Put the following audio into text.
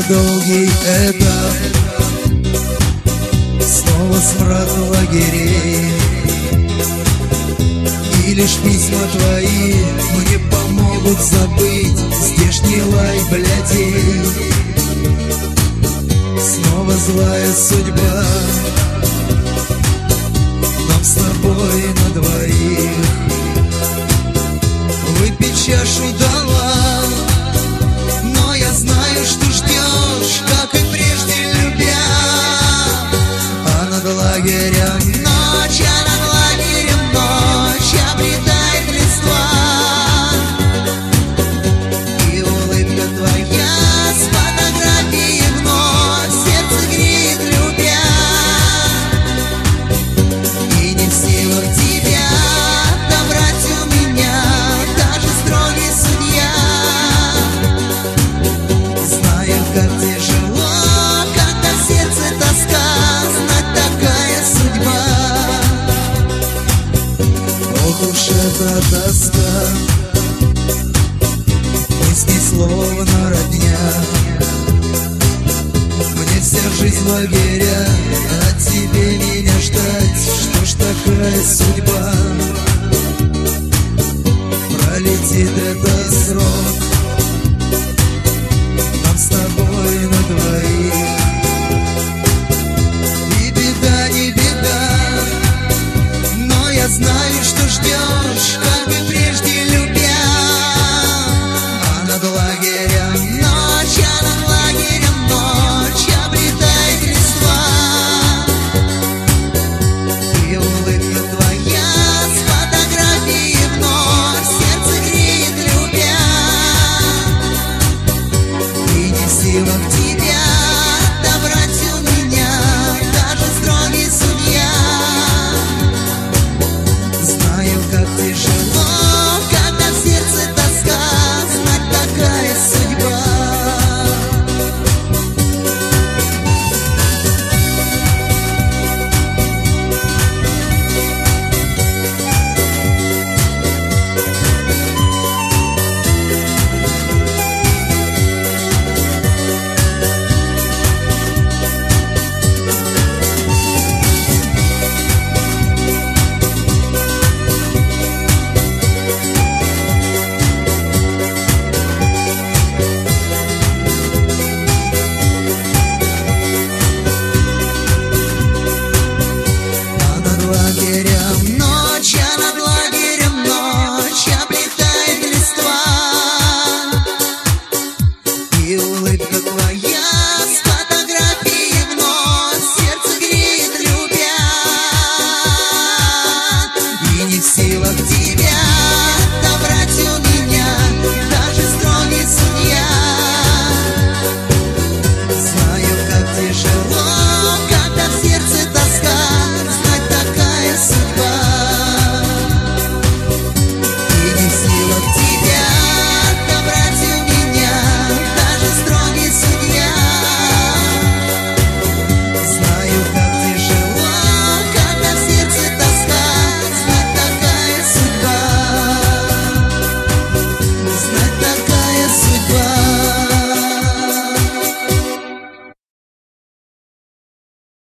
долгий этап, снова смрад лагерей. И лишь письма твои мне помогут забыть здешний лай блядей. Снова злая судьба нам с тобой на двоих. Выпить чашу дала, но я знаю, что ждешь, как и прежде любя. А над лагерем ночь, а над лагерем ночь обретает листва. И улыбка твоя с фотографией вновь сердце греет, любя. И не в силах тебя добрать у меня даже строгий судья. Знаю, как тяжело, когда в сердце тоска, знать такая судьба. Ох уж эта тоска, мысли словно родня. Мне вся жизнь в лагеря, а тебе меня ждать. Что ж такая судьба? Пролетит этот срок нам с тобой на двоих. И беда, не беда, но я знаю,